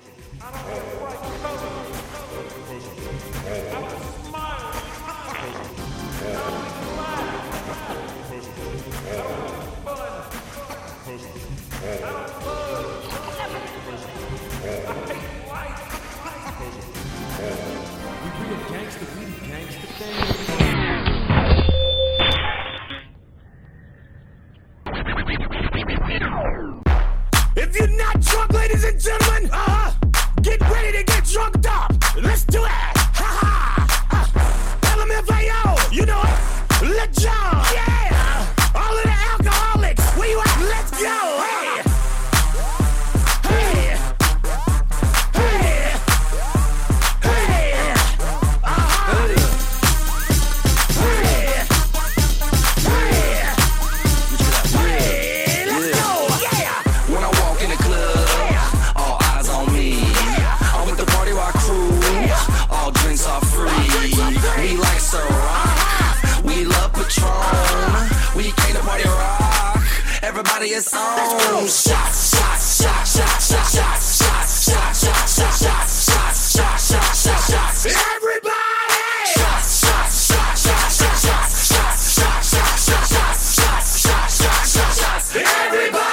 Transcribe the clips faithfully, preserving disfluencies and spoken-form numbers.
If you're not drunk, ladies and gentlemen, uh-huh, get ready to get drunked up. Let's do it. Ha ha. Uh, L M F A O, you know it. Let John. Yeah. All of the alcoholics, where you at? Let's go. Hey. Hey. Hey. Hey. Uh-huh. Hey. Hey. Hey. Let's go. Yeah. When I walk in the club, all eyes on me. I'm with the party rock crew, all drinks are free. We like Ciroc, we love Patron. We came to party rock, everybody is on. Shots, shots, shots, shots, shots, shots, shots, shots, shots, shots, shots, shots, shots, shots, shots, shots. Everybody! Shots, shots, shots, shots, shots, shots, shots, shots, shots, shots, shots, shots, shots, shots, shots, shots. Everybody!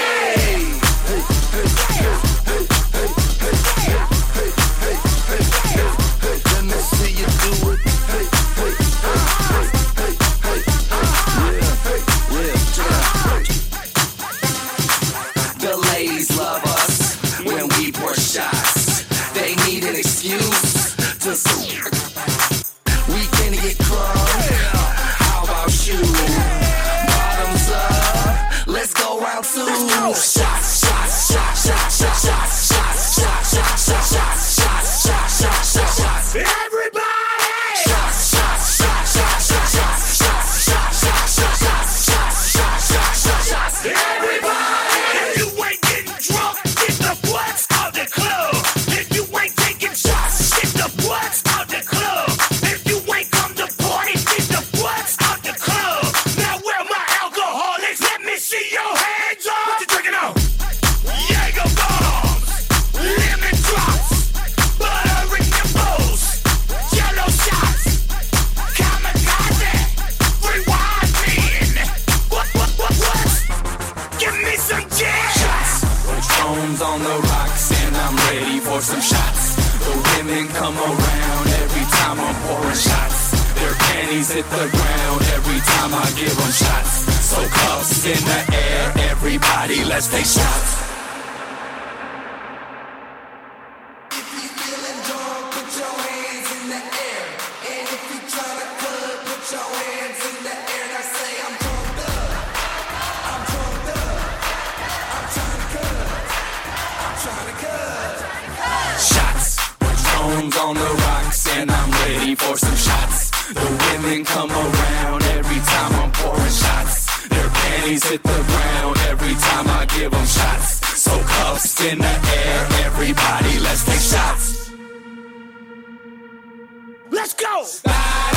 Let me see you do it. Hey, hey, hey, hey, hey, hey, yeah, yeah, check it out. The ladies love us when we pour shots. They need an excuse to smoke. We can get crunk. How about you? Bottoms up. Let's go round two. Shots, shots, shots, shots, shots, shots, shots, shots, shots, shots, shots, shots, shots, shots, shots, shots. Everybody! Shots, shots, shots, shots, shots, shots, shots, shots, shots, shots, shots, shots, shots, shots, shots. Everybody! If you ain't getting drunk, get the butts out the club. If you ain't taking shots, get the butts out the club. If you ain't come to party, get the butts out the club. Now where are my alcoholics? Let me see your hands up. What you drinking on? Jaeger bombs, lemon drops, butter in your bowls, jello shots, kamikaze, rewind me. What, what, what, what? Give me some jazz. Shots. Patron's on the rocks and I'm ready for some shots. The women come around every time I'm pouring shots. Their panties hit the ground every time I give them shots. So cuffs in the air, everybody, let's take shots. If you feeling drunk, put your hands in the air. And if you tryna cut, put your hands in the air. Now say I'm drunk up, I'm drunk up, I'm trying to cut, I'm trying to cut. Shots, Patron's on the rocks and I'm ready for some shots. The women come around every time I'm pouring shots. Their panties hit the ground every time I give them shots. So cuffs in the air, everybody, let's take shots. Let's go.